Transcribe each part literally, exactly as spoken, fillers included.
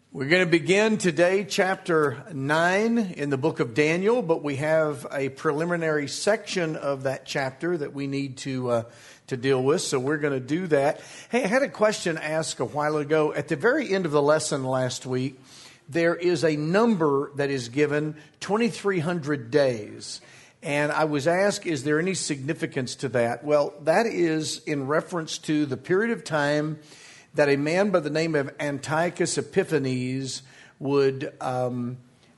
We're going to begin today chapter nine in the book of Daniel, but we have a preliminary section of that chapter that we need to uh, to deal with, so we're going to do that. Hey, I had a question asked a while ago. At the very end of the lesson last week, there is a number that is given, twenty-three hundred days. And I was asked, is there any significance to that? Well, that is in reference to the period of time that a man by the name of Antiochus Epiphanes would um,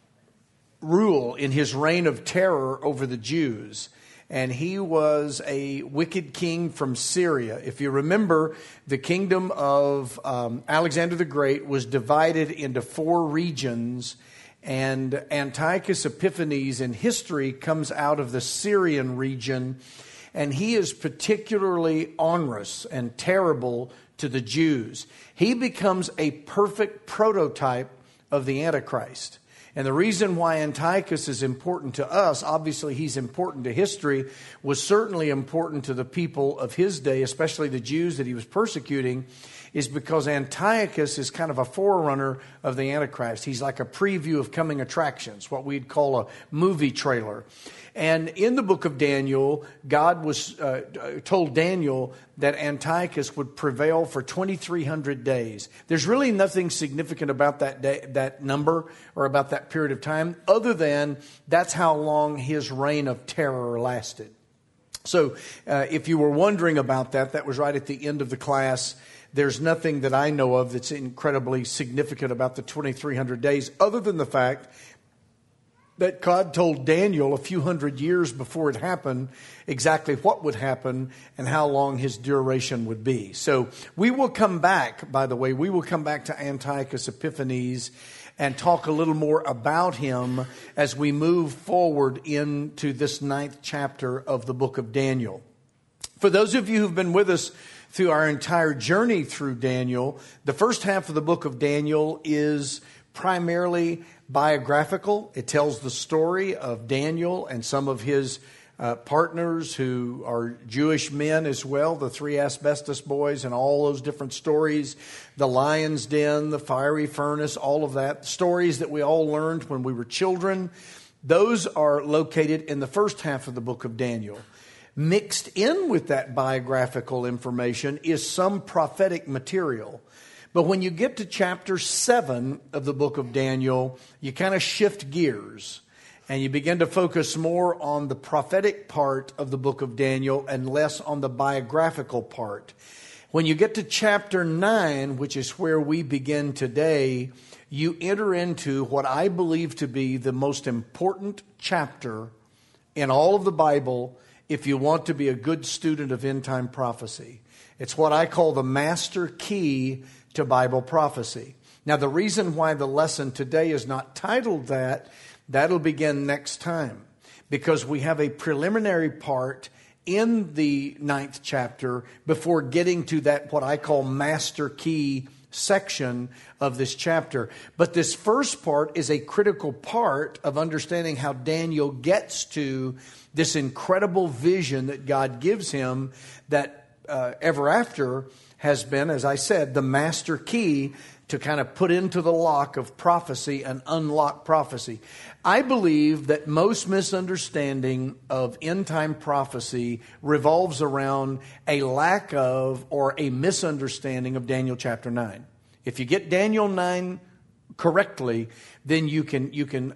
rule in his reign of terror over the Jews. And he was a wicked king from Syria. If you remember, the kingdom of um, Alexander the Great was divided into four regions. And Antiochus Epiphanes in history comes out of the Syrian region. And he is particularly onerous and terrible to the Jews. He becomes a perfect prototype of the Antichrist. And the reason why Antiochus is important to us, obviously he's important to history, was certainly important to the people of his day, especially the Jews that he was persecuting, is because Antiochus is kind of a forerunner of the Antichrist. He's like a preview of coming attractions, what we'd call a movie trailer. And in the book of Daniel, God was uh, told Daniel that Antiochus would prevail for twenty-three hundred days. There's really nothing significant about that day, that number or about that period of time, other than that's how long his reign of terror lasted. So uh, if you were wondering about that, that was right at the end of the class. There's nothing that I know of that's incredibly significant about the twenty-three hundred days, other than the fact that God told Daniel a few hundred years before it happened exactly what would happen and how long his duration would be. So we will come back, by the way, we will come back to Antiochus Epiphanes and talk a little more about him as we move forward into this ninth chapter of the book of Daniel. For those of you who've been with us through our entire journey through Daniel, the first half of the book of Daniel is primarily biographical. It tells the story of Daniel and some of his uh, partners who are Jewish men as well, the three asbestos boys and all those different stories, the lion's den, the fiery furnace, all of that, stories that we all learned when we were children. Those are located in the first half of the book of Daniel. Mixed in with that biographical information is some prophetic material. But when you get to chapter seven of the book of Daniel, you kind of shift gears and you begin to focus more on the prophetic part of the book of Daniel and less on the biographical part. When you get to chapter nine, which is where we begin today, you enter into what I believe to be the most important chapter in all of the Bible if you want to be a good student of end-time prophecy. It's what I call the master key to Bible prophecy. Now, the reason why the lesson today is not titled that, that'll begin next time, because we have a preliminary part in the ninth chapter before getting to that, what I call master key section of this chapter. But this first part is a critical part of understanding how Daniel gets to this incredible vision that God gives him that uh, ever after has been, as I said, the master key to kind of put into the lock of prophecy and unlock prophecy. I believe that most misunderstanding of end-time prophecy revolves around a lack of or a misunderstanding of Daniel chapter nine. If you get Daniel nine correctly, then you can, you can,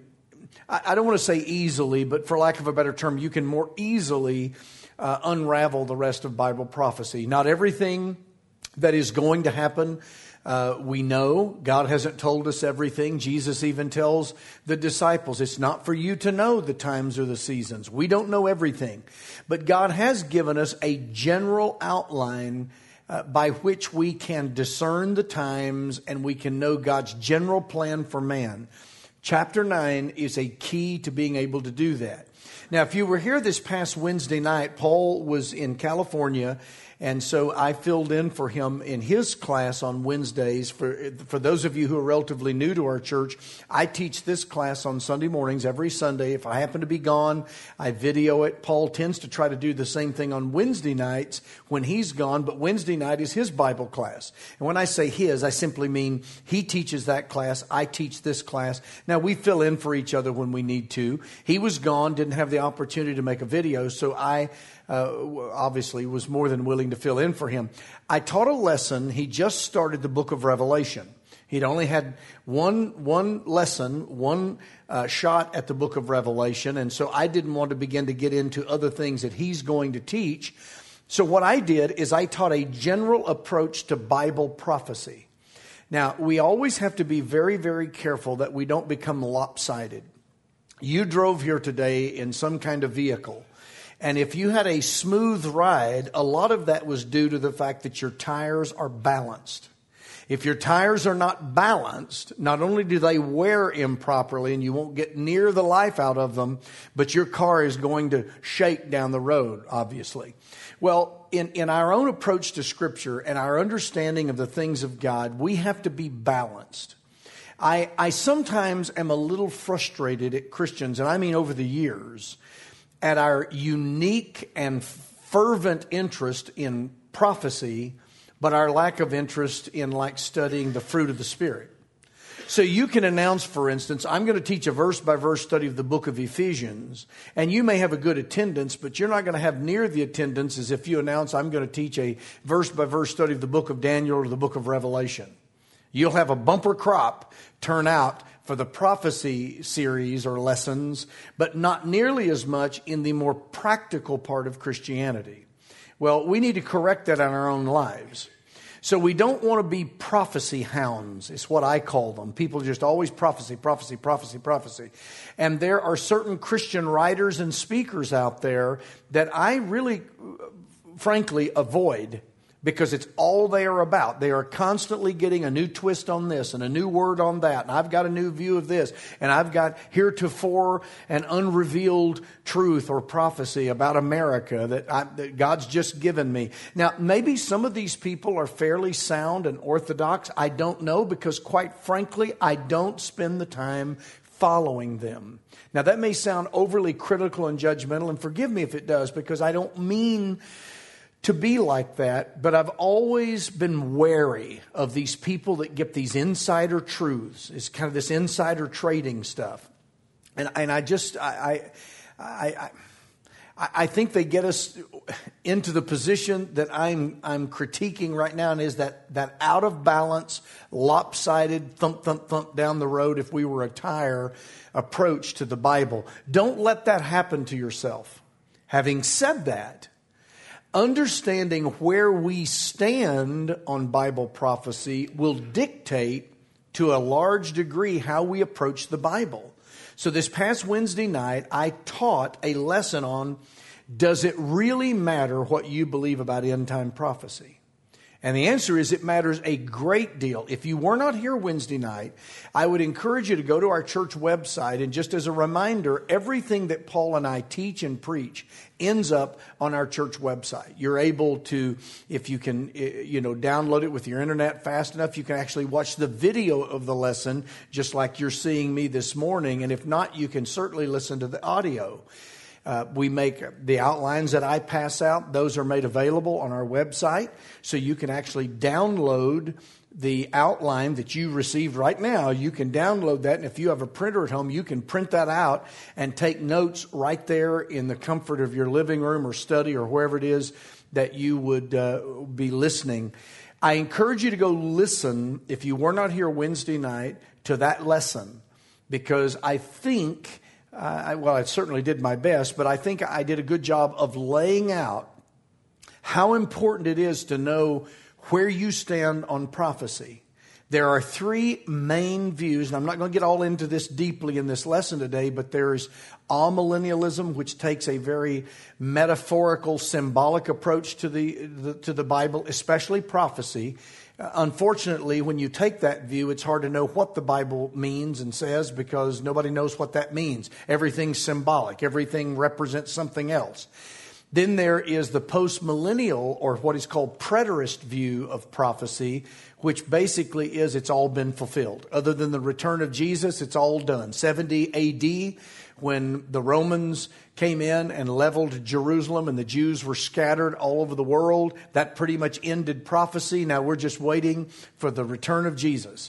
I don't want to say easily, but for lack of a better term, you can more easily uh, unravel the rest of Bible prophecy. Not everything that is going to happen, uh, we know. God hasn't told us everything. Jesus even tells the disciples, it's not for you to know the times or the seasons. We don't know everything. But God has given us a general outline uh, by which we can discern the times and we can know God's general plan for man. Chapter nine is a key to being able to do that. Now, if you were here this past Wednesday night, Paul was in California, And so I filled in for him in his class on Wednesdays. For, for those of you who are relatively new to our church, I teach this class on Sunday mornings, every Sunday. If I happen to be gone, I video it. Paul tends to try to do the same thing on Wednesday nights when he's gone, but Wednesday night is his Bible class. And when I say his, I simply mean he teaches that class, I teach this class. Now, we fill in for each other when we need to. He was gone, didn't have the opportunity to make a video, so I uh, obviously was more than willing to fill in for him. I taught a lesson. He just started the book of Revelation. He'd only had one one lesson, one uh, shot at the book of Revelation, and so I didn't want to begin to get into other things that he's going to teach. So what I did is I taught a general approach to Bible prophecy. Now, we always have to be very, very careful that we don't become lopsided. You drove here today in some kind of vehicle, and if you had a smooth ride, a lot of that was due to the fact that your tires are balanced. If your tires are not balanced, not only do they wear improperly and you won't get near the life out of them, but your car is going to shake down the road, obviously. Well, in, in our own approach to Scripture and our understanding of the things of God, we have to be balanced. I, I sometimes am a little frustrated at Christians, and I mean over the years, at our unique and fervent interest in prophecy, but our lack of interest in like studying the fruit of the Spirit. So you can announce, for instance, I'm going to teach a verse-by-verse study of the book of Ephesians, and you may have a good attendance, but you're not going to have near the attendance as if you announce, I'm going to teach a verse-by-verse study of the book of Daniel or the book of Revelation. You'll have a bumper crop turn out for the prophecy series or lessons, but not nearly as much in the more practical part of Christianity. Well, we need to correct that in our own lives. So we don't want to be prophecy hounds. It's what I call them. People just always prophecy, prophecy, prophecy, prophecy. And there are certain Christian writers and speakers out there that I really, frankly, avoid, because it's all they are about. They are constantly getting a new twist on this and a new word on that. And I've got a new view of this. And I've got heretofore an unrevealed truth or prophecy about America that, I, that God's just given me. Now, maybe some of these people are fairly sound and orthodox. I don't know, because quite frankly, I don't spend the time following them. Now, that may sound overly critical and judgmental, and forgive me if it does, because I don't mean to be like that, but I've always been wary of these people that get these insider truths. It's kind of this insider trading stuff. And, and I just, I, I, I, I think they get us into the position that I'm, I'm critiquing right now, and is that, that out of balance, lopsided, thump, thump, thump down the road if we were a tire approach to the Bible. Don't let that happen to yourself. Having said that, understanding where we stand on Bible prophecy will dictate to a large degree how we approach the Bible. So this past Wednesday night, I taught a lesson on, does it really matter what you believe about end-time prophecy? And the answer is, it matters a great deal. If you were not here Wednesday night, I would encourage you to go to our church website. And just as a reminder, everything that Paul and I teach and preach ends up on our church website. You're able to, if you can, you know, download it with your internet fast enough, you can actually watch the video of the lesson, just like you're seeing me this morning. And if not, you can certainly listen to the audio. Uh, we make the outlines that I pass out, those are made available on our website. So you can actually download the outline that you received right now. You can download that. And if you have a printer at home, you can print that out and take notes right there in the comfort of your living room or study or wherever it is that you would uh, be listening. I encourage you to go listen, if you were not here Wednesday night, to that lesson, because I think Uh, I, well, I certainly did my best, but I think I did a good job of laying out how important it is to know where you stand on prophecy. There are three main views, and I'm not going to get all into this deeply in this lesson today, but there's amillennialism, which takes a very metaphorical, symbolic approach to the, the to the Bible, especially prophecy. Uh, unfortunately, when you take that view, it's hard to know what the Bible means and says, because nobody knows what that means. Everything's symbolic. Everything represents something else. Then there is the postmillennial, or what is called preterist view of prophecy, which basically is it's all been fulfilled. Other than the return of Jesus, it's all done. seventy A D, when the Romans came in and leveled Jerusalem and the Jews were scattered all over the world, that pretty much ended prophecy. Now we're just waiting for the return of Jesus.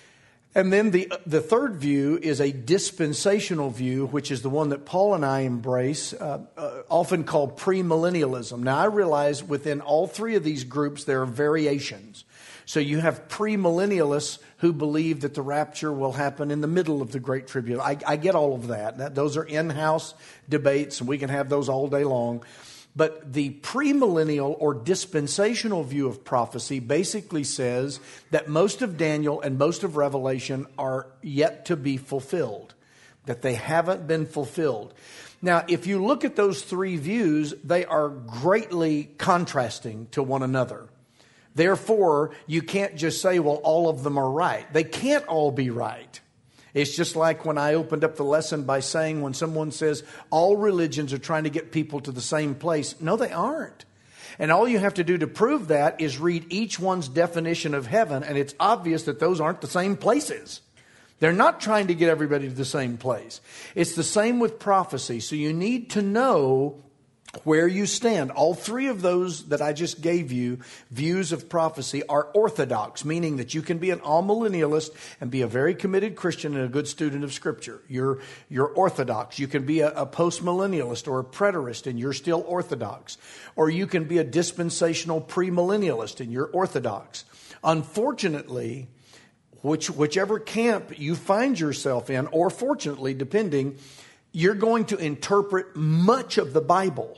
And then the the third view is a dispensational view, which is the one that Paul and I embrace, uh, uh, often called premillennialism. Now, I realize within all three of these groups, there are variations. So you have premillennialists who believe that the rapture will happen in the middle of the Great Tribulation. I, I get all of that. that. Those are in-house debates, and we can have those all day long. But the premillennial or dispensational view of prophecy basically says that most of Daniel and most of Revelation are yet to be fulfilled, that they haven't been fulfilled. Now, if you look at those three views, they are greatly contrasting to one another. Therefore, you can't just say, well, all of them are right. They can't all be right. It's just like when I opened up the lesson by saying when someone says all religions are trying to get people to the same place. No, they aren't. And all you have to do to prove that is read each one's definition of heaven, and it's obvious that those aren't the same places. They're not trying to get everybody to the same place. It's the same with prophecy. So you need to know where you stand. All three of those that I just gave you, views of prophecy, are orthodox, meaning that you can be an amillennialist and be a very committed Christian and a good student of Scripture. You're, you're orthodox. You can be a, a postmillennialist or a preterist and you're still orthodox. Or you can be a dispensational premillennialist and you're orthodox. Unfortunately, which, whichever camp you find yourself in, or fortunately, depending, you're going to interpret much of the Bible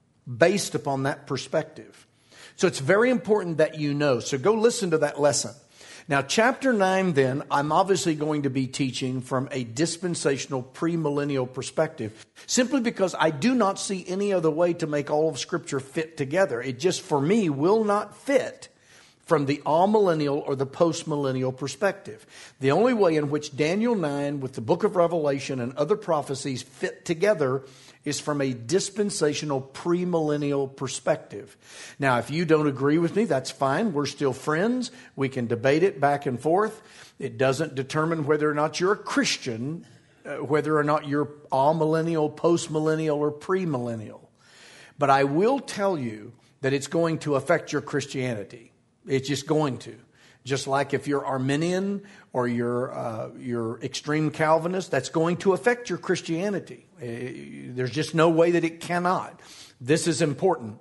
based upon that perspective. So it's very important that you know. So go listen to that lesson. Now, chapter nine, then, I'm obviously going to be teaching from a dispensational premillennial perspective, simply because I do not see any other way to make all of Scripture fit together. It just, for me, will not fit from the amillennial or the postmillennial perspective. The only way in which Daniel nine with the book of Revelation and other prophecies fit together is from a dispensational premillennial perspective. Now, if you don't agree with me, that's fine. We're still friends. We can debate it back and forth. It doesn't determine whether or not you're a Christian, uh, whether or not you're amillennial, postmillennial, or premillennial. But I will tell you that it's going to affect your Christianity. It's just going to. Just like if you're Arminian or you're, uh, you're extreme Calvinist, that's going to affect your Christianity. Uh, there's just no way that it cannot. This is important.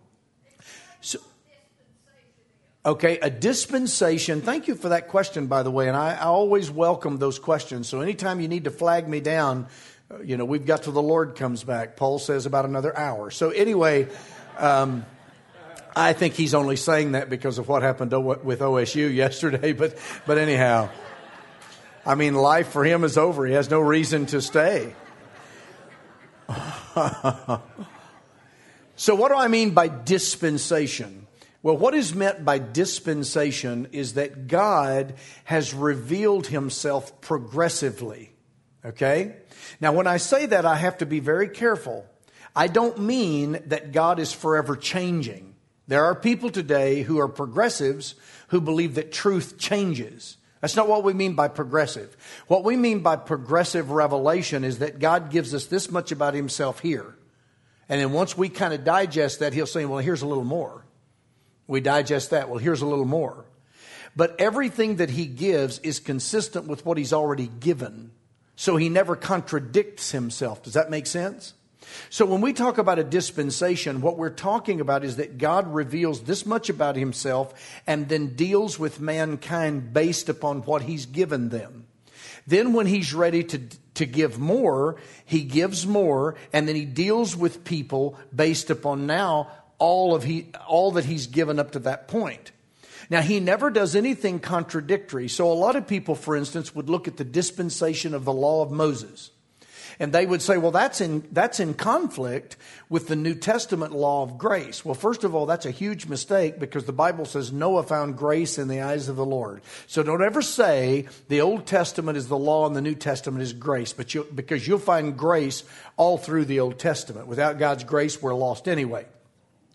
So, okay, a dispensation. Thank you for that question, by the way. And I, I always welcome those questions. So anytime you need to flag me down, uh, you know, we've got till the Lord comes back. Paul says about another hour. So anyway, um, I think he's only saying that because of what happened with O S U yesterday. But, but anyhow, I mean, life for him is over. He has no reason to stay. So what do I mean by dispensation? Well, what is meant by dispensation is that God has revealed himself progressively. Okay? Now, when I say that, I have to be very careful. I don't mean that God is forever changing. There are people today who are progressives who believe that truth changes. That's not what we mean by progressive. What we mean by progressive revelation is that God gives us this much about himself here. And then once we kind of digest that, he'll say, well, here's a little more. We digest that. Well, here's a little more. But everything that he gives is consistent with what he's already given. So he never contradicts himself. Does that make sense? So when we talk about a dispensation, what we're talking about is that God reveals this much about himself and then deals with mankind based upon what he's given them. Then when he's ready to, to give more, he gives more, and then he deals with people based upon now all of he all that he's given up to that point. Now, he never does anything contradictory. So a lot of people, for instance, would look at the dispensation of the law of Moses. And they would say, well, that's in that's in conflict with the New Testament law of grace. Well, first of all, that's a huge mistake because the Bible says Noah found grace in the eyes of the Lord. So don't ever say the Old Testament is the law and the New Testament is grace, but you, because you'll find grace all through the Old Testament. Without God's grace, we're lost anyway.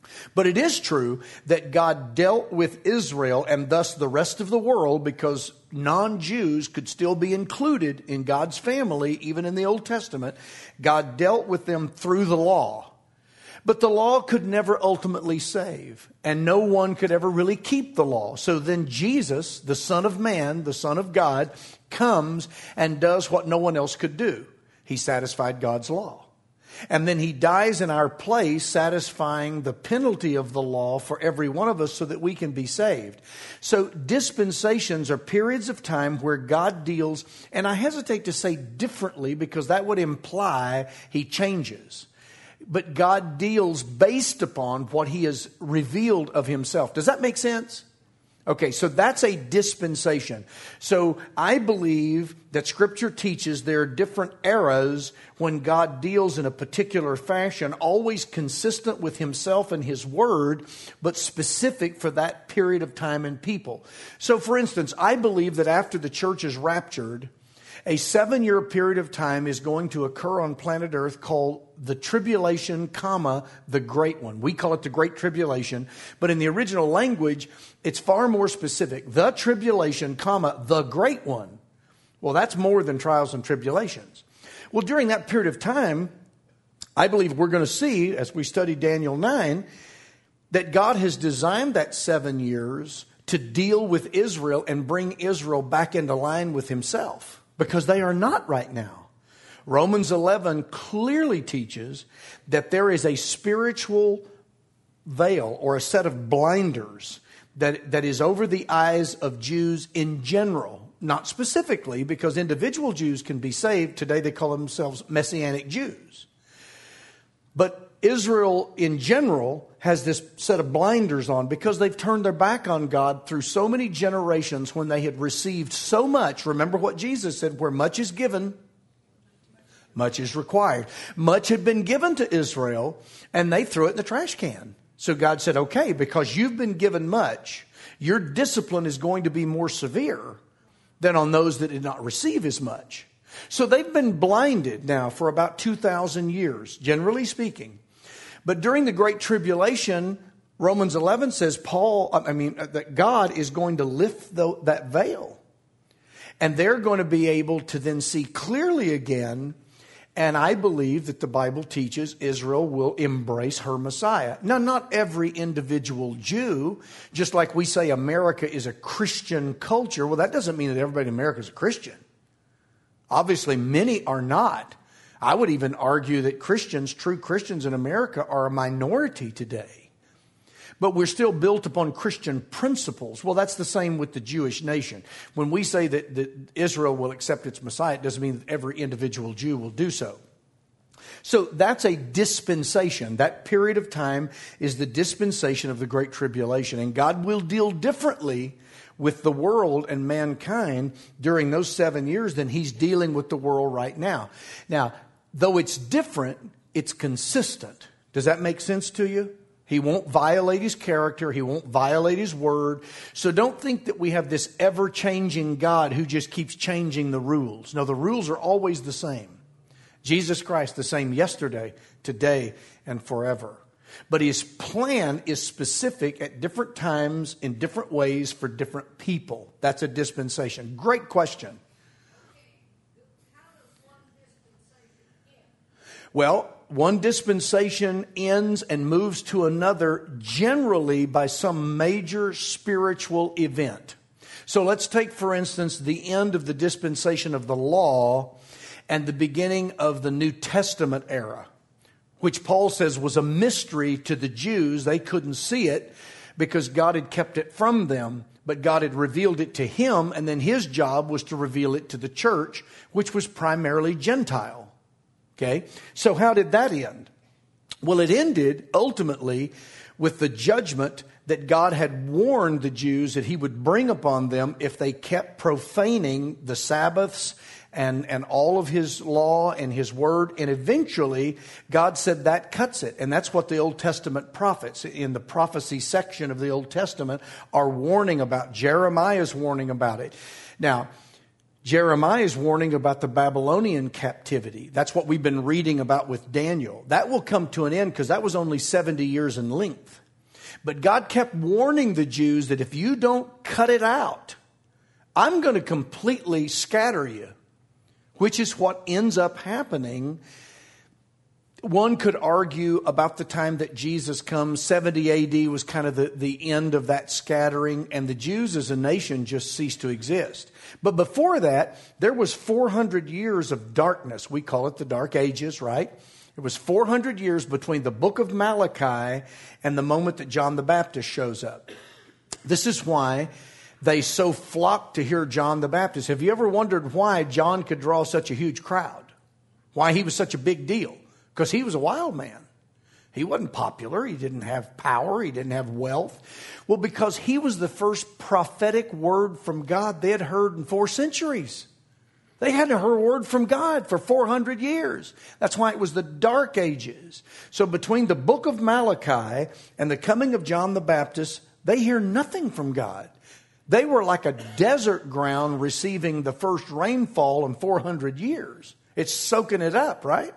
But it is true that God dealt with Israel and thus the rest of the world, because non-Jews could still be included in God's family, even in the Old Testament. God dealt with them through the law. But the law could never ultimately save, and no one could ever really keep the law. So then Jesus, the Son of Man, the Son of God, comes and does what no one else could do. He satisfied God's law. And then he dies in our place, satisfying the penalty of the law for every one of us so that we can be saved. So dispensations are periods of time where God deals, and I hesitate to say differently because that would imply he changes. But God deals based upon what he has revealed of himself. Does that make sense? Okay, so that's a dispensation. So I believe that Scripture teaches there are different eras when God deals in a particular fashion, always consistent with himself and his word, but specific for that period of time and people. So for instance, I believe that after the church is raptured, a seven-year period of time is going to occur on planet Earth called the tribulation, comma, the great one. We call it the Great Tribulation, but in the original language, it's far more specific. The tribulation, comma, the great one. Well, that's more than trials and tribulations. Well, during that period of time, I believe we're going to see, as we study Daniel nine, that God has designed that seven years to deal with Israel and bring Israel back into line with himself, because they are not right now. Romans eleven clearly teaches that there is a spiritual veil or a set of blinders that, that is over the eyes of Jews in general. Not specifically, because individual Jews can be saved. Today they call themselves Messianic Jews. But Israel in general has this set of blinders on because they've turned their back on God through so many generations when they had received so much. Remember what Jesus said, where much is given, much is required. Much had been given to Israel, and they threw it in the trash can. So God said, okay, because you've been given much, your discipline is going to be more severe than on those that did not receive as much. So they've been blinded now for about two thousand years, generally speaking. But during the Great Tribulation, Romans eleven says Paul, I mean, that God is going to lift the, that veil. And they're going to be able to then see clearly again. And I believe that the Bible teaches Israel will embrace her Messiah. Now, not every individual Jew, just like we say America is a Christian culture. Well, that doesn't mean that everybody in America is a Christian. Obviously, many are not. I would even argue that Christians, true Christians in America, are a minority today. But we're still built upon Christian principles. Well, that's the same with the Jewish nation. When we say that, that Israel will accept its Messiah, it doesn't mean that every individual Jew will do so. So that's a dispensation. That period of time is the dispensation of the Great Tribulation. And God will deal differently with the world and mankind during those seven years than he's dealing with the world right now. Now, though it's different, it's consistent. Does that make sense to you? He won't violate his character. He won't violate his word. So don't think that we have this ever-changing God who just keeps changing the rules. No, the rules are always the same. Jesus Christ, the same yesterday, today, and forever. But his plan is specific at different times, in different ways, for different people. That's a dispensation. Great question. How does one dispensation end? Well, one dispensation ends and moves to another generally by some major spiritual event. So let's take, for instance, the end of the dispensation of the law and the beginning of the New Testament era, which Paul says was a mystery to the Jews. They couldn't see it because God had kept it from them, but God had revealed it to him, and then his job was to reveal it to the church, which was primarily Gentile. Okay, so how did that end? Well, it ended ultimately with the judgment that God had warned the Jews that he would bring upon them if they kept profaning the Sabbaths and, and all of his law and his word. And eventually, God said that cuts it. And that's what the Old Testament prophets in the prophecy section of the Old Testament are warning about. Jeremiah is warning about it. Now, Jeremiah is warning about the Babylonian captivity. That's what we've been reading about with Daniel. That will come to an end because that was only seventy years in length. But God kept warning the Jews that if you don't cut it out, I'm going to completely scatter you, which is what ends up happening. One could argue about the time that Jesus comes. seventy A D was kind of the, the end of that scattering, and the Jews as a nation just ceased to exist. But before that, there was four hundred years of darkness. We call it the Dark Ages, right? It was four hundred years between the book of Malachi and the moment that John the Baptist shows up. This is why they so flocked to hear John the Baptist. Have you ever wondered why John could draw such a huge crowd? Why he was such a big deal? Because he was a wild man. He wasn't popular. He didn't have power. He didn't have wealth. Well, because he was the first prophetic word from God they had heard in four centuries. They hadn't heard a word from God for four hundred years. That's why it was the Dark Ages. So between the book of Malachi and the coming of John the Baptist, they hear nothing from God. They were like a desert ground receiving the first rainfall in four hundred years. It's soaking it up, right?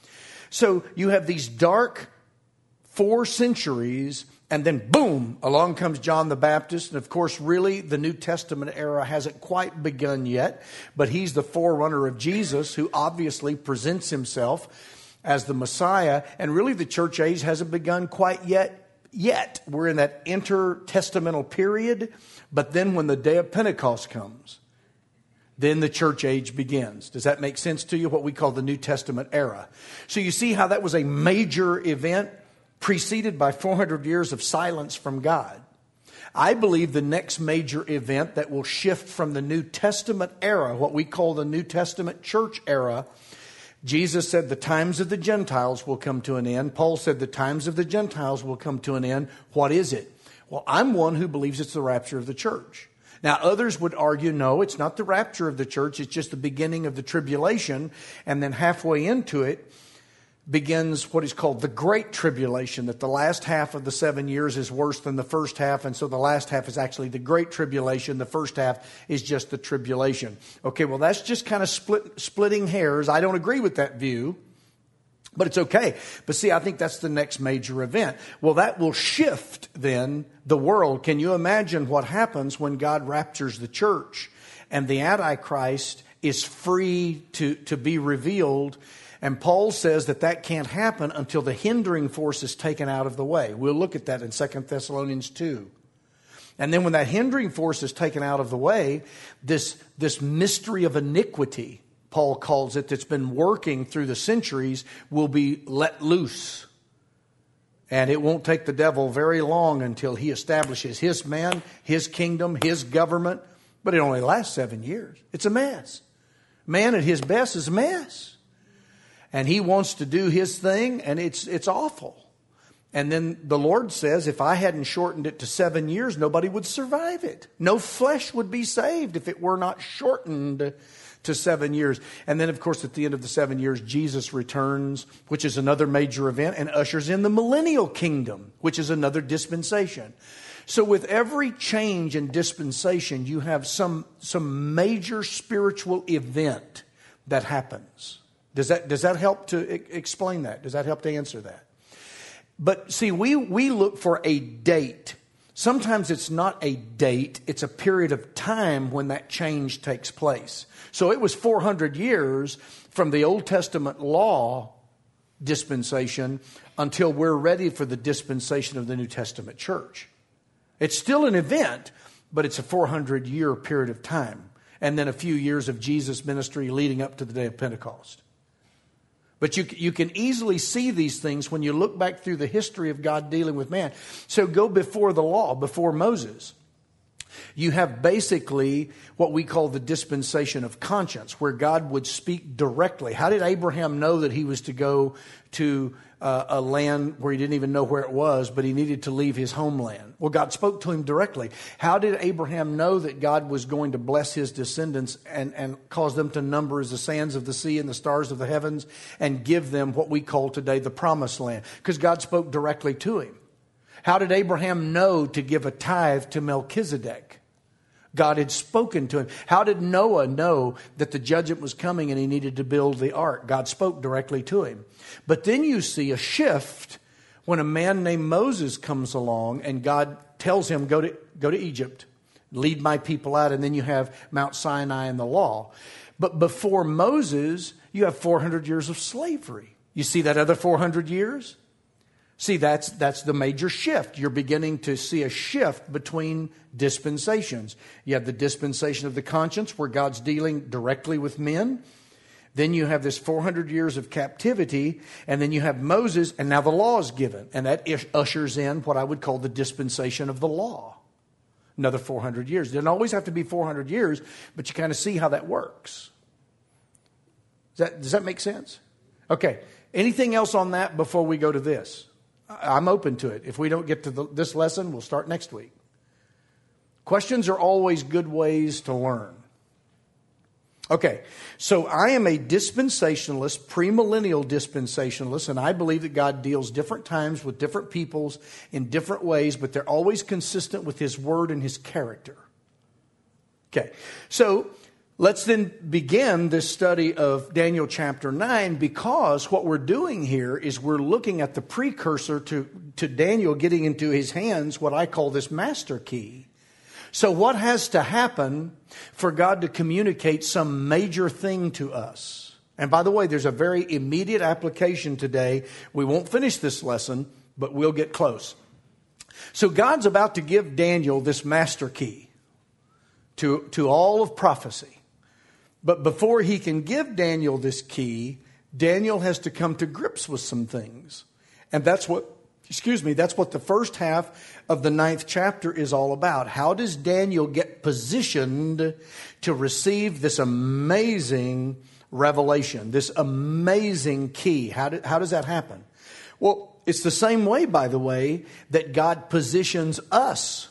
So you have these dark four centuries, and then boom, along comes John the Baptist. And of course, really, the New Testament era hasn't quite begun yet, but he's the forerunner of Jesus, who obviously presents himself as the Messiah. And really, the church age hasn't begun quite yet. Yet we're in that intertestamental period, but then when the day of Pentecost comes, then the church age begins. Does that make sense to you? What we call the New Testament era. So you see how that was a major event preceded by four hundred years of silence from God. I believe the next major event that will shift from the New Testament era, what we call the New Testament church era, Jesus said the times of the Gentiles will come to an end. Paul said the times of the Gentiles will come to an end. What is it? Well, I'm one who believes it's the rapture of the church. Now, others would argue, no, it's not the rapture of the church. It's just the beginning of the tribulation. And then halfway into it begins what is called the Great Tribulation, that the last half of the seven years is worse than the first half. And so the last half is actually the Great Tribulation. The first half is just the tribulation. Okay, well, that's just kind of split, splitting hairs. I don't agree with that view. But it's okay. But see, I think that's the next major event. Well, that will shift then the world. Can you imagine what happens when God raptures the church and the Antichrist is free to, to be revealed? And Paul says that that can't happen until the hindering force is taken out of the way. We'll look at that in Second Thessalonians two. And then when that hindering force is taken out of the way, this, this mystery of iniquity, Paul calls it, that's been working through the centuries, will be let loose. And it won't take the devil very long until he establishes his man, his kingdom, his government. But it only lasts seven years. It's a mess. Man at his best is a mess. And he wants to do his thing, and it's it's awful. And then the Lord says, if I hadn't shortened it to seven years, nobody would survive it. No flesh would be saved if it were not shortened to seven years. And then, of course, at the end of the seven years, Jesus returns, which is another major event, and ushers in the millennial kingdom, which is another dispensation. So with every change in dispensation, you have some, some major spiritual event that happens. Does that, does that help to explain that? Does that help to answer that? But see, we, we look for a date. Sometimes it's not a date, it's a period of time when that change takes place. So it was four hundred years from the Old Testament law dispensation until we're ready for the dispensation of the New Testament church. It's still an event, but it's a four hundred year period of time. And then a few years of Jesus' ministry leading up to the day of Pentecost. But you, you can easily see these things when you look back through the history of God dealing with man. So go before the law, before Moses. You have basically what we call the dispensation of conscience, where God would speak directly. How did Abraham know that he was to go to uh, a land where he didn't even know where it was, but he needed to leave his homeland? Well, God spoke to him directly. How did Abraham know that God was going to bless his descendants and, and cause them to number as the sands of the sea and the stars of the heavens and give them what we call today the promised land? Because God spoke directly to him. How did Abraham know to give a tithe to Melchizedek? God had spoken to him. How did Noah know that the judgment was coming and he needed to build the ark? God spoke directly to him. But then you see a shift when a man named Moses comes along and God tells him, go to, go to Egypt, lead my people out, and then you have Mount Sinai and the law. But before Moses, you have four hundred years of slavery. You see that other four hundred years? See, that's that's the major shift. You're beginning to see a shift between dispensations. You have the dispensation of the conscience, where God's dealing directly with men. Then you have this four hundred years of captivity, and then you have Moses, and now the law is given. And that ushers in what I would call the dispensation of the law. Another four hundred years. It doesn't always have to be four hundred years, but you kind of see how that works. Does that, does that make sense? Okay. Anything else on that before we go to this? I'm open to it. If we don't get to the, this lesson, we'll start next week. Questions are always good ways to learn. Okay, so I am a dispensationalist, premillennial dispensationalist, and I believe that God deals different times with different peoples in different ways, but they're always consistent with His Word and His character. Okay, so let's then begin this study of Daniel chapter nine, because what we're doing here is we're looking at the precursor to, to Daniel getting into his hands what I call this master key. So what has to happen for God to communicate some major thing to us? And by the way, there's a very immediate application today. We won't finish this lesson, but we'll get close. So God's about to give Daniel this master key to, to all of prophecy. But before he can give Daniel this key, Daniel has to come to grips with some things. And that's what, excuse me, that's what the first half of the ninth chapter is all about. How does Daniel get positioned to receive this amazing revelation, this amazing key? How, do, how does that happen? Well, it's the same way, by the way, that God positions us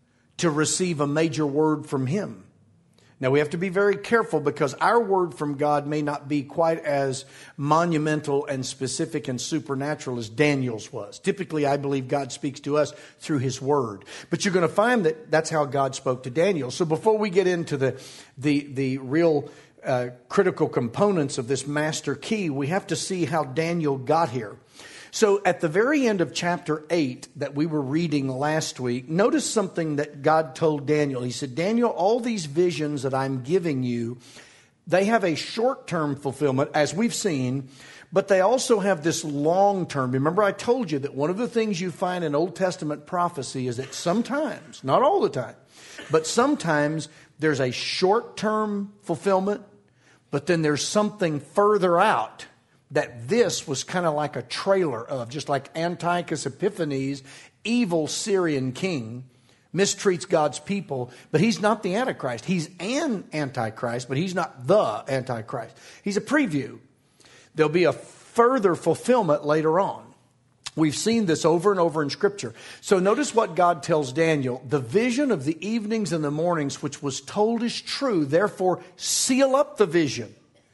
to receive a major word from Him. Now, we have to be very careful, because our word from God may not be quite as monumental and specific and supernatural as Daniel's was. Typically, I believe God speaks to us through His word. But you're going to find that that's how God spoke to Daniel. So before we get into the, the, the real uh, critical components of this master key, we have to see how Daniel got here. So at the very end of chapter eight that we were reading last week, notice something that God told Daniel. He said, Daniel, all these visions that I'm giving you, they have a short-term fulfillment, as we've seen, but they also have this long-term. Remember, I told you that one of the things you find in Old Testament prophecy is that sometimes, not all the time, but sometimes there's a short-term fulfillment, but then there's something further out that this was kind of like a trailer of, just like Antiochus Epiphanes, evil Syrian king, mistreats God's people, but he's not the Antichrist. He's an Antichrist, but he's not the Antichrist. He's a preview. There'll be a further fulfillment later on. We've seen this over and over in Scripture. So notice what God tells Daniel. The vision of the evenings and the mornings which was told is true, therefore seal up the vision,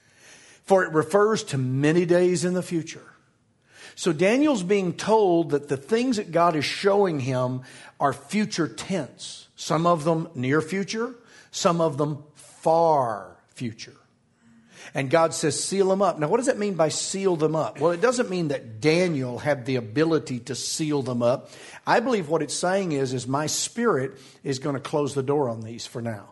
for it refers to many days in the future. So Daniel's being told that the things that God is showing him are future tense. Some of them near future, some of them far future. And God says, seal them up. Now, what does that mean by seal them up? Well, it doesn't mean that Daniel had the ability to seal them up. I believe what it's saying is, is my spirit is going to close the door on these for now.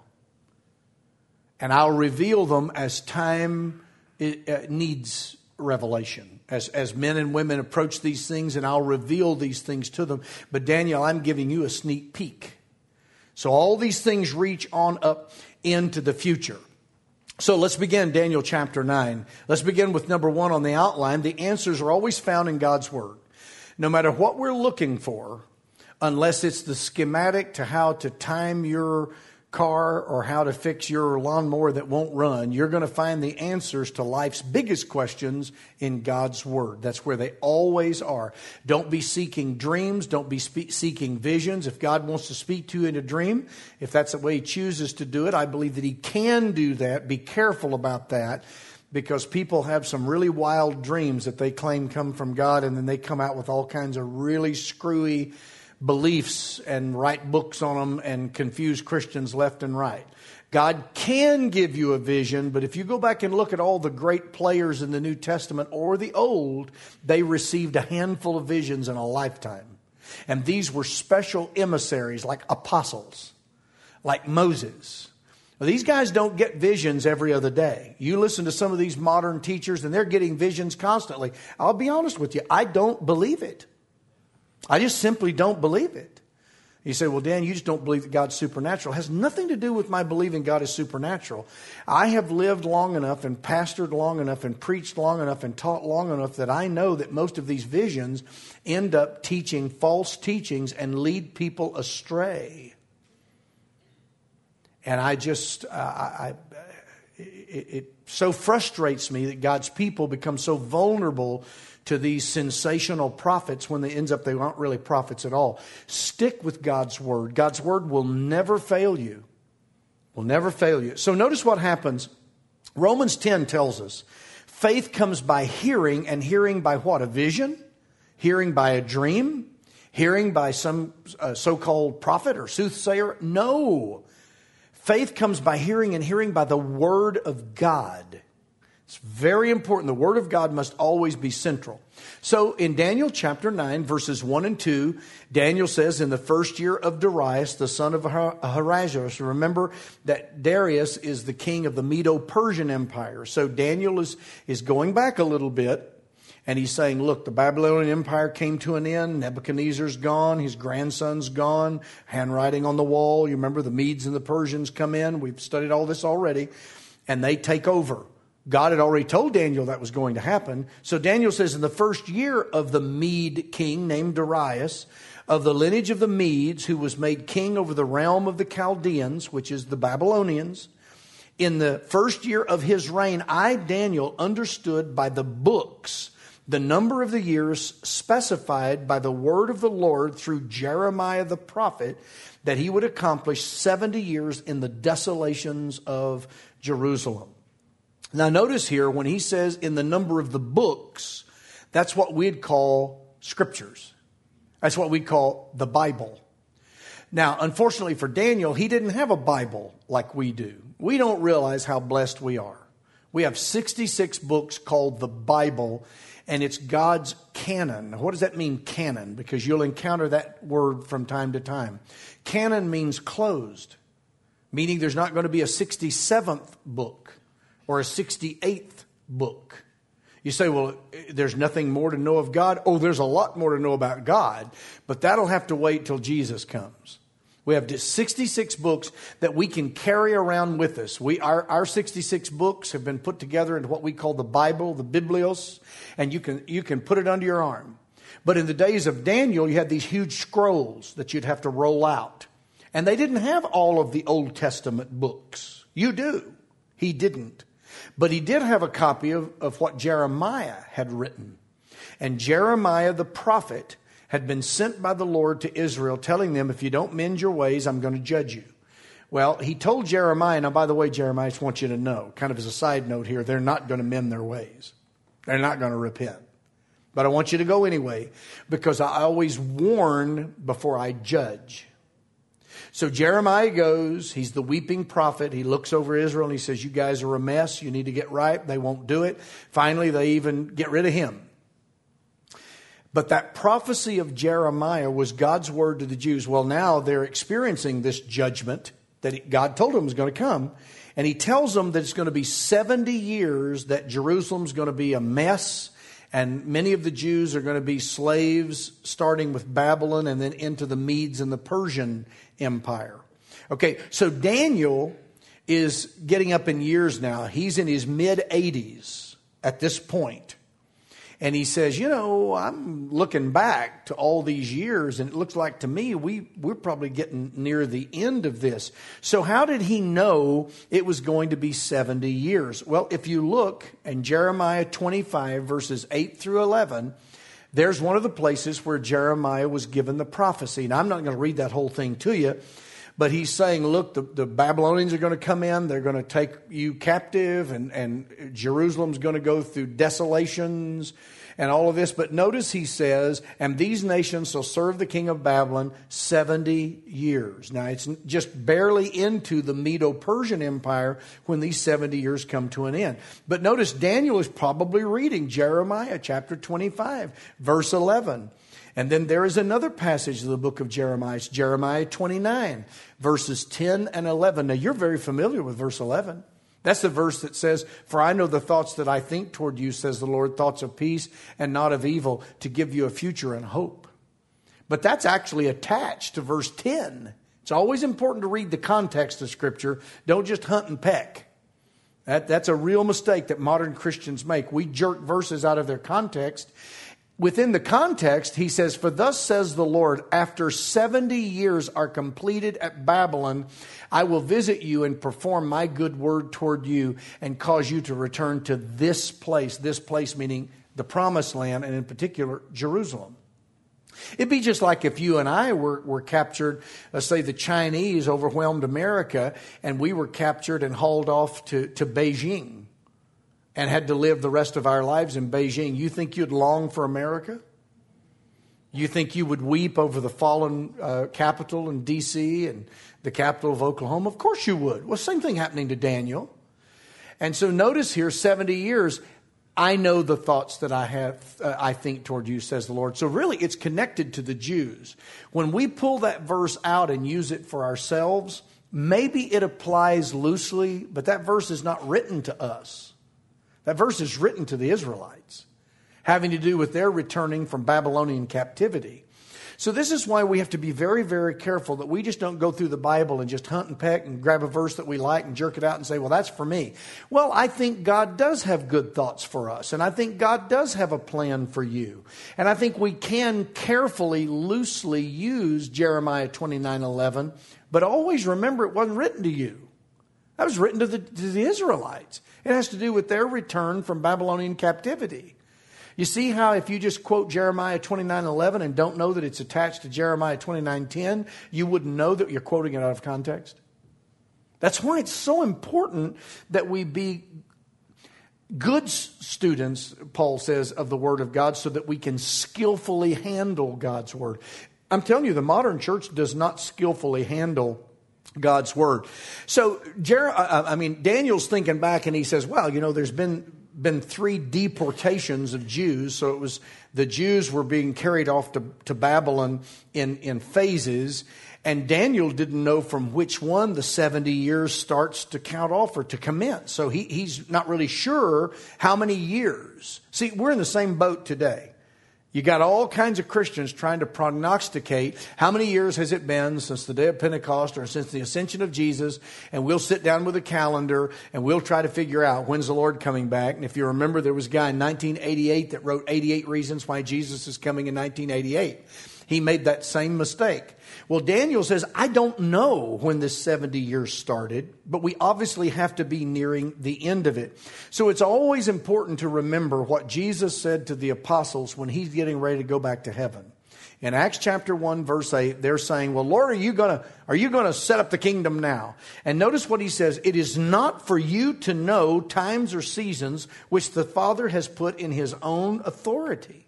And I'll reveal them as time it needs revelation. As, as men and women approach these things, and I'll reveal these things to them. But Daniel, I'm giving you a sneak peek. So all these things reach on up into the future. So let's begin Daniel chapter nine. Let's begin with number one on the outline. The answers are always found in God's Word. No matter what we're looking for, unless it's the schematic to how to time your car or how to fix your lawnmower that won't run, you're going to find the answers to life's biggest questions in God's Word. That's where they always are. Don't be seeking dreams. Don't be spe- seeking visions. If God wants to speak to you in a dream, if that's the way He chooses to do it, I believe that He can do that. Be careful about that, because people have some really wild dreams that they claim come from God, and then they come out with all kinds of really screwy beliefs and write books on them and confuse Christians left and right. God can give you a vision, but if you go back and look at all the great players in the New Testament or the Old, they received a handful of visions in a lifetime. And these were special emissaries like apostles, like Moses. Well, these guys don't get visions every other day. You listen to some of these modern teachers and they're getting visions constantly. I'll be honest with you, I don't believe it. I just simply don't believe it. You say, well, Dan, you just don't believe that God's supernatural. It has nothing to do with my believing God is supernatural. I have lived long enough and pastored long enough and preached long enough and taught long enough that I know that most of these visions end up teaching false teachings and lead people astray. And I just, uh, I, it, it so frustrates me that God's people become so vulnerable to these sensational prophets when they ends up they aren't really prophets at all. Stick with God's word. God's word will never fail you. Will never fail you. So notice what happens. Romans ten tells us faith comes by hearing, and hearing by what? A vision? Hearing by a dream? Hearing by some uh, so-called prophet or soothsayer? No. Faith comes by hearing, and hearing by the word of God. It's very important. The Word of God must always be central. So in Daniel chapter nine, verses one and two, Daniel says, in the first year of Darius, the son of Ahasuerus, remember that Darius is the king of the Medo-Persian Empire. So Daniel is, is going back a little bit, and he's saying, look, the Babylonian Empire came to an end. Nebuchadnezzar's gone. His grandson's gone. Handwriting on the wall. You remember the Medes and the Persians come in. We've studied all this already. And they take over. God had already told Daniel that was going to happen. So Daniel says, in the first year of the Mede king named Darius, of the lineage of the Medes, who was made king over the realm of the Chaldeans, which is the Babylonians, in the first year of his reign, I, Daniel, understood by the books the number of the years specified by the word of the Lord through Jeremiah the prophet, that he would accomplish seventy years in the desolations of Jerusalem. Now notice here, when he says in the number of the books, that's what we'd call scriptures. That's what we call the Bible. Now, unfortunately for Daniel, he didn't have a Bible like we do. We don't realize how blessed we are. We have sixty-six books called the Bible, and it's God's canon. What does that mean, canon? Because you'll encounter that word from time to time. Canon means closed, meaning there's not going to be a sixty-seventh book or a sixty-eighth book. You say, well, there's nothing more to know of God. Oh, there's a lot more to know about God, but that'll have to wait till Jesus comes. We have just sixty-six books that we can carry around with us. We, our, our sixty-six books have been put together into what we call the Bible, the Biblios, and you can, you can put it under your arm. But in the days of Daniel, you had these huge scrolls that you'd have to roll out. And they didn't have all of the Old Testament books. You do. He didn't. But he did have a copy of, of what Jeremiah had written. And Jeremiah the prophet had been sent by the Lord to Israel, telling them, if you don't mend your ways, I'm going to judge you. Well, he told Jeremiah, now by the way, Jeremiah, I just want you to know, kind of as a side note here, they're not going to mend their ways. They're not going to repent. But I want you to go anyway, because I always warn before I judge. So Jeremiah goes, he's the weeping prophet. He looks over Israel and he says, you guys are a mess. You need to get right. They won't do it. Finally, they even get rid of him. But that prophecy of Jeremiah was God's word to the Jews. Well, now they're experiencing this judgment that God told them was going to come. And he tells them that it's going to be seventy years that Jerusalem's going to be a mess. And many of the Jews are going to be slaves, starting with Babylon and then into the Medes and the Persian Empire. Okay, so Daniel is getting up in years now. He's in his mid-eighties at this point. And he says, you know, I'm looking back to all these years, and it looks like to me we, we're probably getting near the end of this. So how did he know it was going to be seventy years? Well, if you look in Jeremiah twenty-five, verses eight through eleven, there's one of the places where Jeremiah was given the prophecy. Now, I'm not going to read that whole thing to you, But he's saying, look, the, the Babylonians are going to come in. They're going to take you captive, and, and Jerusalem's going to go through desolations and all of this. But notice he says, and these nations shall serve the king of Babylon seventy years. Now, it's just barely into the Medo-Persian Empire when these seventy years come to an end. But notice Daniel is probably reading Jeremiah chapter twenty-five, verse eleven. And then there is another passage of the book of Jeremiah. It's Jeremiah twenty-nine, verses ten and eleven. Now, you're very familiar with verse eleven. That's the verse that says, for I know the thoughts that I think toward you, says the Lord, thoughts of peace and not of evil, to give you a future and hope. But that's actually attached to verse ten. It's always important to read the context of Scripture. Don't just hunt and peck. That, that's a real mistake that modern Christians make. We jerk verses out of their context. Within the context, he says, for thus says the Lord, after seventy years are completed at Babylon, I will visit you and perform my good word toward you and cause you to return to this place. This place meaning the promised land, and in particular, Jerusalem. It'd be just like if you and I were, were captured, let's say the Chinese overwhelmed America, and we were captured and hauled off to, to Beijing and had to live the rest of our lives in Beijing. You think you'd long for America? You think you would weep over the fallen uh, capital in D C and the capital of Oklahoma? Of course you would. Well, same thing happening to Daniel. And so notice here, seventy years, I know the thoughts that I have, uh, I think toward you, says the Lord. So really, it's connected to the Jews. When we pull that verse out and use it for ourselves, maybe it applies loosely, but that verse is not written to us. That verse is written to the Israelites, having to do with their returning from Babylonian captivity. So this is why we have to be very, very careful that we just don't go through the Bible and just hunt and peck and grab a verse that we like and jerk it out and say, well, that's for me. Well, I think God does have good thoughts for us, and I think God does have a plan for you. And I think we can carefully, loosely use Jeremiah twenty-nine eleven, but always remember it wasn't written to you. That was written to the, to the Israelites. It has to do with their return from Babylonian captivity. You see how if you just quote Jeremiah twenty-nine eleven and don't know that it's attached to Jeremiah twenty-nine ten, you wouldn't know that you're quoting it out of context? That's why it's so important that we be good students, Paul says, of the Word of God, so that we can skillfully handle God's Word. I'm telling you, the modern church does not skillfully handle God's Word. So, Jer- I mean, Daniel's thinking back and he says, well, you know, there's been been three deportations of Jews. So it was the Jews were being carried off to, to Babylon in, in phases. And Daniel didn't know from which one the seventy years starts to count off or to commence. So he, he's not really sure how many years. See, we're in the same boat today. You got all kinds of Christians trying to prognosticate how many years has it been since the day of Pentecost or since the ascension of Jesus, and we'll sit down with a calendar and we'll try to figure out when's the Lord coming back. And if you remember, there was a guy in nineteen eighty-eight that wrote eighty-eight Reasons Why Jesus is Coming in nineteen eighty-eight. He made that same mistake. Well, Daniel says, I don't know when this seventy years started, but we obviously have to be nearing the end of it. So it's always important to remember what Jesus said to the apostles when he's getting ready to go back to heaven. In Acts chapter one, verse eight, they're saying, well, Lord, are you going to are you going to set up the kingdom now? And notice what he says, it is not for you to know times or seasons which the Father has put in his own authority.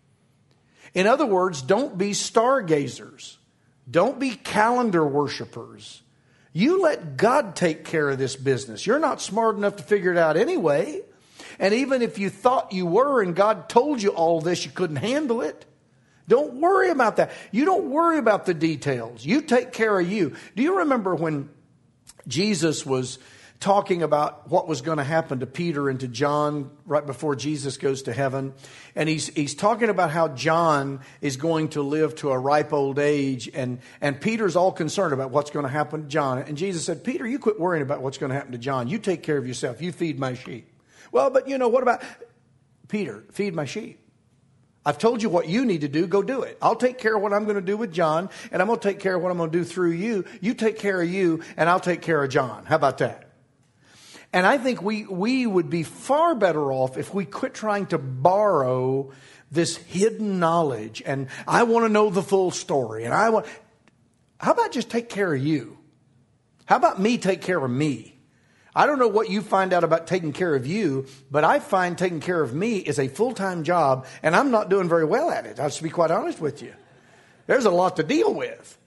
In other words, don't be stargazers. Don't be calendar worshipers. You let God take care of this business. You're not smart enough to figure it out anyway. And even if you thought you were and God told you all this, you couldn't handle it. Don't worry about that. You don't worry about the details. You take care of you. Do you remember when Jesus was talking about what was going to happen to Peter and to John right before Jesus goes to heaven? And he's he's talking about how John is going to live to a ripe old age, and, and Peter's all concerned about what's going to happen to John. And Jesus said, Peter, you quit worrying about what's going to happen to John. You take care of yourself. You feed my sheep. Well, but you know, what about Peter? Feed my sheep. I've told you what you need to do. Go do it. I'll take care of what I'm going to do with John, and I'm going to take care of what I'm going to do through you. You take care of you, and I'll take care of John. How about that? And I think we, we would be far better off if we quit trying to borrow this hidden knowledge. And I want to know the full story. And I want, How about just take care of you? How about me take care of me? I don't know what you find out about taking care of you, but I find taking care of me is a full-time job, and I'm not doing very well at it. I'll just be quite honest with you. There's a lot to deal with.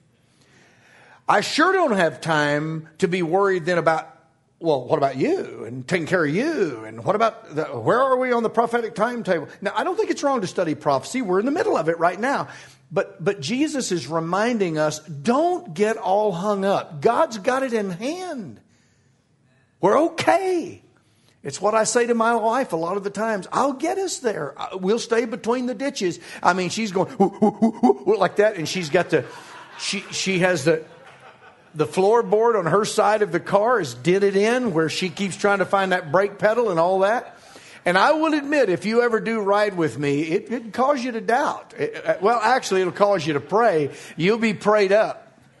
I sure don't have time to be worried then about, well, what about you and taking care of you? And what about, the, where are we on the prophetic timetable? Now, I don't think it's wrong to study prophecy. We're in the middle of it right now. But, but Jesus is reminding us, don't get all hung up. God's got it in hand. We're okay. It's what I say to my wife a lot of the times. I'll get us there. We'll stay between the ditches. I mean, she's going ooh, ooh, ooh, ooh, like that, and she's got the, she she has the, the floorboard on her side of the car is dented in where she keeps trying to find that brake pedal and all that. And I will admit, if you ever do ride with me, it, it cause you to doubt. It, well, actually, it'll cause you to pray. You'll be prayed up.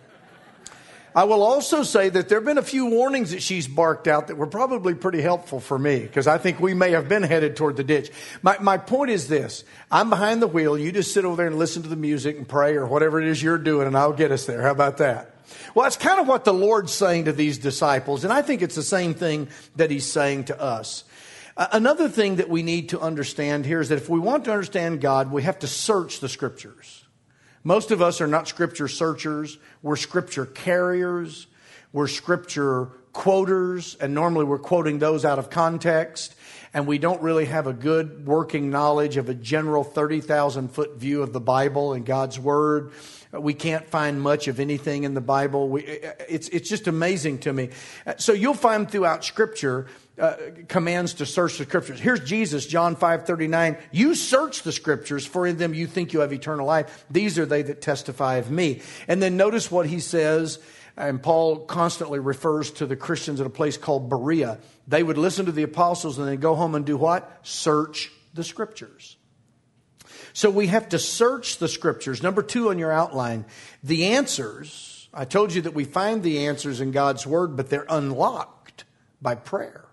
I will also say that there have been a few warnings that she's barked out that were probably pretty helpful for me, because I think we may have been headed toward the ditch. My, my point is this. I'm behind the wheel. You just sit over there and listen to the music and pray or whatever it is you're doing, and I'll get us there. How about that? Well, that's kind of what the Lord's saying to these disciples, and I think it's the same thing that He's saying to us. Uh, another thing that we need to understand here is that if we want to understand God, we have to search the Scriptures. Most of us are not Scripture searchers. We're Scripture carriers. We're Scripture quoters. And normally we're quoting those out of context. And we don't really have a good working knowledge of a general thirty thousand foot view of the Bible and God's Word. We can't find much of anything in the Bible. We, it's, it's just amazing to me. So you'll find throughout Scripture uh, commands to search the Scriptures. Here's Jesus, John five thirty-nine. You search the Scriptures, for in them you think you have eternal life. These are they that testify of me. And then notice what he says, and Paul constantly refers to the Christians at a place called Berea. They would listen to the apostles and then go home and do what? Search the Scriptures. So we have to search the Scriptures. Number two on your outline, the answers. I told you that we find the answers in God's Word, but they're unlocked by prayer.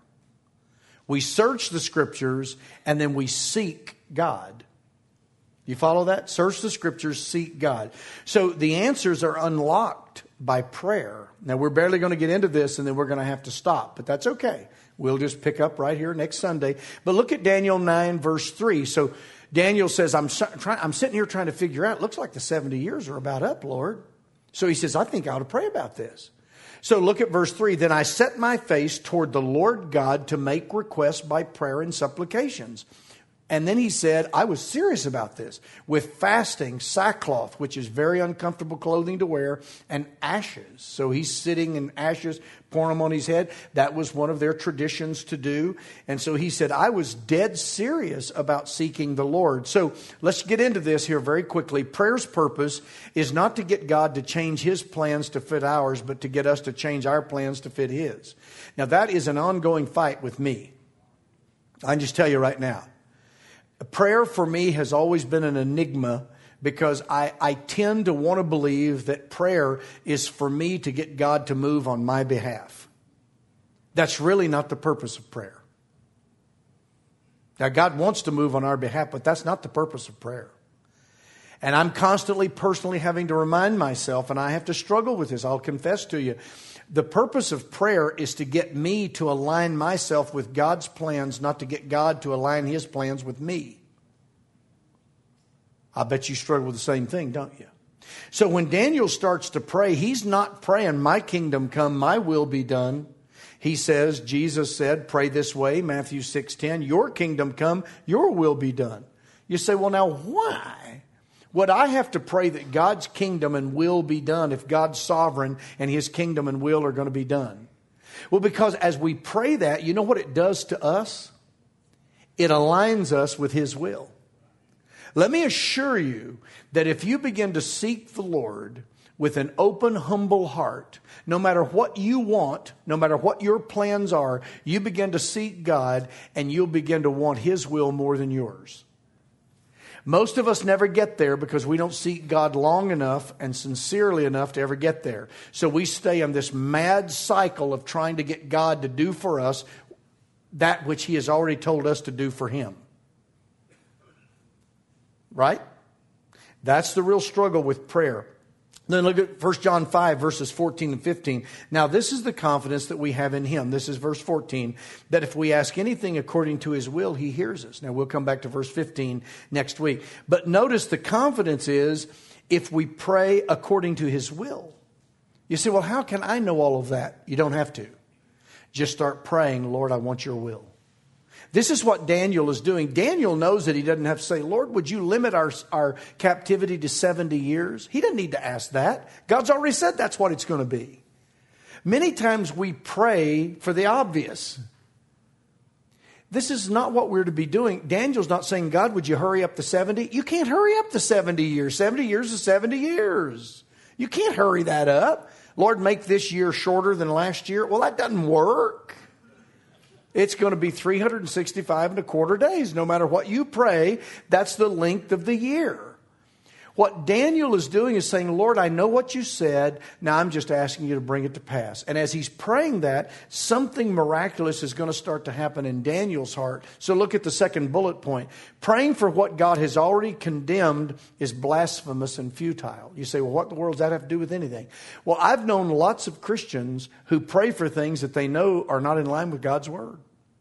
We search the Scriptures and then we seek God. You follow that? Search the Scriptures, seek God. So the answers are unlocked by prayer. Now we're barely going to get into this and then we're going to have to stop, but that's okay. We'll just pick up right here next Sunday. But look at Daniel nine verse three. So Daniel says, I'm, try, I'm sitting here trying to figure out, it looks like the seventy years are about up, Lord. So he says, I think I ought to pray about this. So look at verse three. Then I set my face toward the Lord God to make requests by prayer and supplications. And then he said, I was serious about this, with fasting, sackcloth, which is very uncomfortable clothing to wear, and ashes. So he's sitting in ashes, pouring them on his head. That was one of their traditions to do. And so he said, I was dead serious about seeking the Lord. So let's get into this here very quickly. Prayer's purpose is not to get God to change His plans to fit ours, but to get us to change our plans to fit His. Now that is an ongoing fight with me. I can just tell you right now. Prayer for me has always been an enigma because I, I tend to want to believe that prayer is for me to get God to move on my behalf. That's really not the purpose of prayer. Now, God wants to move on our behalf, but that's not the purpose of prayer. And I'm constantly personally having to remind myself, and I have to struggle with this, I'll confess to you. The purpose of prayer is to get me to align myself with God's plans, not to get God to align His plans with me. I bet you struggle with the same thing, don't you? So when Daniel starts to pray, he's not praying, my kingdom come, my will be done. He says, Jesus said, pray this way, Matthew six ten, your kingdom come, your will be done. You say, well, now why would I have to pray that God's kingdom and will be done if God's sovereign and His kingdom and will are going to be done? Well, because as we pray that, you know what it does to us? It aligns us with His will. Let me assure you that if you begin to seek the Lord with an open, humble heart, no matter what you want, no matter what your plans are, you begin to seek God and you'll begin to want His will more than yours. Most of us never get there because we don't seek God long enough and sincerely enough to ever get there. So we stay in this mad cycle of trying to get God to do for us that which He has already told us to do for Him. Right? That's the real struggle with prayer. Then look at First John five, verses fourteen and fifteen. Now this is the confidence that we have in Him. This is verse fourteen, that if we ask anything according to His will, He hears us. Now we'll come back to verse fifteen next week. But notice the confidence is if we pray according to His will. You say, well, how can I know all of that? You don't have to. Just start praying, Lord, I want your will. This is what Daniel is doing. Daniel knows that he doesn't have to say, Lord, would you limit our, our captivity to seventy years? He doesn't need to ask that. God's already said that's what it's going to be. Many times we pray for the obvious. This is not what we're to be doing. Daniel's not saying, God, would you hurry up the seventy? You can't hurry up the seventy years. seventy years is seventy years. You can't hurry that up. Lord, make this year shorter than last year. Well, that doesn't work. It's going to be three hundred sixty-five and a quarter days. No matter what you pray, that's the length of the year. What Daniel is doing is saying, Lord, I know what you said. Now I'm just asking you to bring it to pass. And as he's praying that, something miraculous is going to start to happen in Daniel's heart. So look at the second bullet point. Praying for what God has already condemned is blasphemous and futile. You say, well, what in the world does that have to do with anything? Well, I've known lots of Christians who pray for things that they know are not in line with God's word.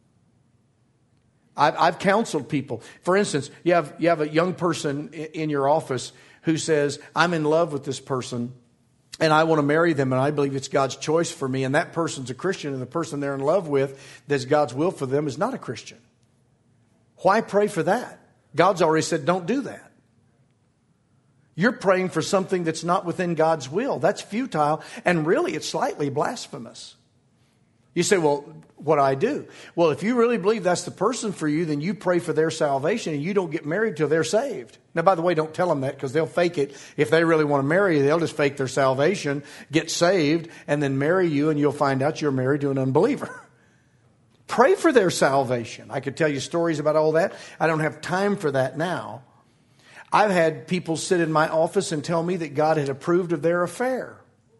I've, I've counseled people. For instance, you have, you have a young person in your office who says, I'm in love with this person and I want to marry them and I believe it's God's choice for me. And that person's a Christian and the person they're in love with, that's God's will for them, is not a Christian. Why pray for that? God's already said, don't do that. You're praying for something that's not within God's will. That's futile, and really it's slightly blasphemous. You say, well, what do I do? Well, if you really believe that's the person for you, then you pray for their salvation and you don't get married till they're saved. Now, by the way, don't tell them that, because they'll fake it. If they really want to marry you, they'll just fake their salvation, get saved, and then marry you, and you'll find out you're married to an unbeliever. Pray for their salvation. I could tell you stories about all that. I don't have time for that now. I've had people sit in my office and tell me that God had approved of their affair.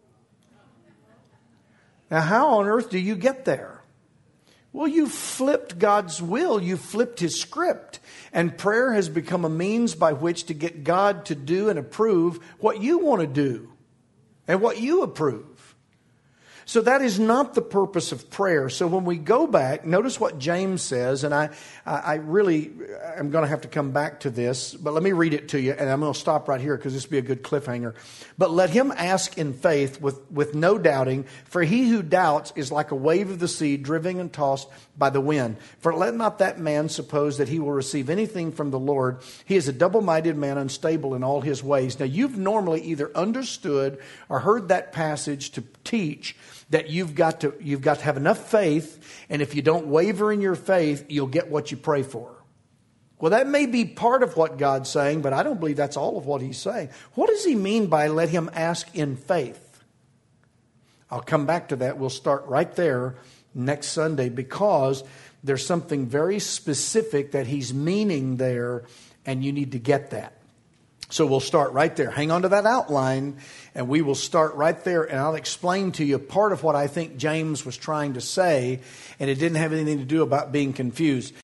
Now, how on earth do you get there? Well, you flipped God's will. You flipped His script. And prayer has become a means by which to get God to do and approve what you want to do and what you approve. So that is not the purpose of prayer. So when we go back, notice what James says, and I, I really am going to have to come back to this, but let me read it to you, and I'm going to stop right here because this will be a good cliffhanger. But let him ask in faith with, with no doubting, for he who doubts is like a wave of the sea driven and tossed by the wind. For let not that man suppose that he will receive anything from the Lord. He is a double-minded man, unstable in all his ways. Now, you've normally either understood or heard that passage to teach that you've got to you've got to have enough faith, and if you don't waver in your faith, you'll get what you pray for. Well, that may be part of what God's saying, but I don't believe that's all of what He's saying. What does He mean by let him ask in faith? I'll come back to that. We'll start right there next Sunday, because there's something very specific that He's meaning there, and you need to get that. So we'll start right there. Hang on to that outline, and we will start right there, and I'll explain to you part of what I think James was trying to say, and it didn't have anything to do about being confused.